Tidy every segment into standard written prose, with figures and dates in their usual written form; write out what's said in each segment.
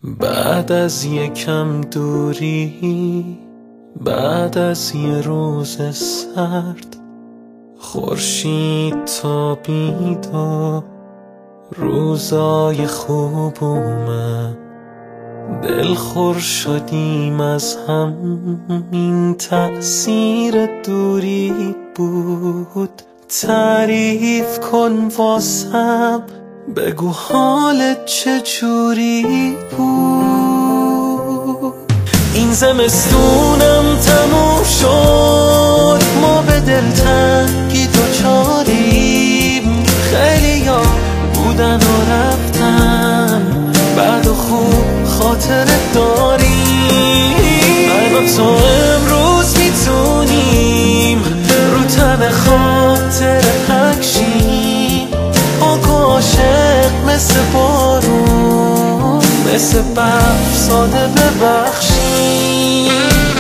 بعد از یکم دوری، بعد از یه روز سرد، خورشید تابید و روزای خوب اومد. دلخور شدیم از هم، این تأثیر دوری بود. تعریف کن واسم، بگو حالت چجوری بود. این زمستونم تموم شد، ما به دلتنگی دوچاریم. خیلیا بودن و رفتن، بعد و خوب خاطرت داریم. من و تو امروز میتونیم رو تن خاطر پکشیم. پاک و عاشق مثل بارون، مثل برف ساده ببخشیم.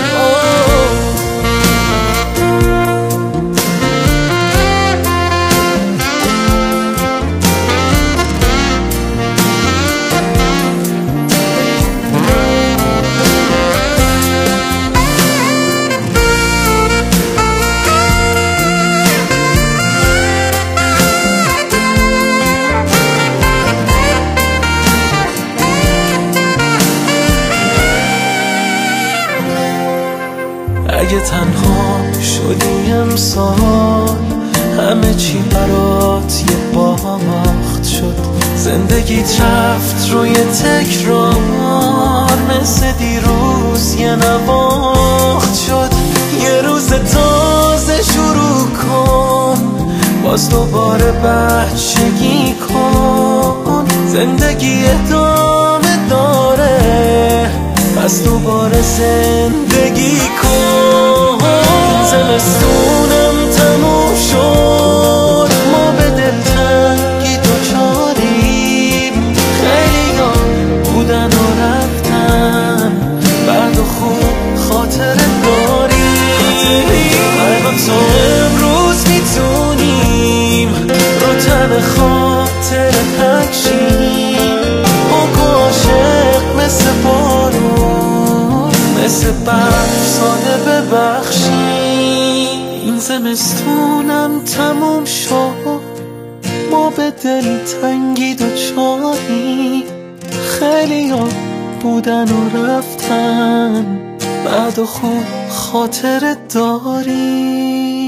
اگه تنها شدی امسال، همه چی برات یه باخت شد. زندگیت رفت روی تکرار، مثل دیروز یه نواخت شد. یه روز تازه شروع کن، باز دوباره بچگی کن. زندگی ادامه داره، پس دوباره زندگی کن. زمستونم تموم شد، ما به دلتنگی دوچاریم. خیلیا بودن و رفتن، بعد و خوب خاطرت داریم. من و تو امروز میتونیم رو تن خاطر پکشیم. پاک و عاشق مثل بارون، مثل برف ساده ببخشیم. این زمستونم تموم شد، ما به دلتنگی دوچاریم. خیلی ها بودن و رفتن، بعد و خوب خاطرت داریم.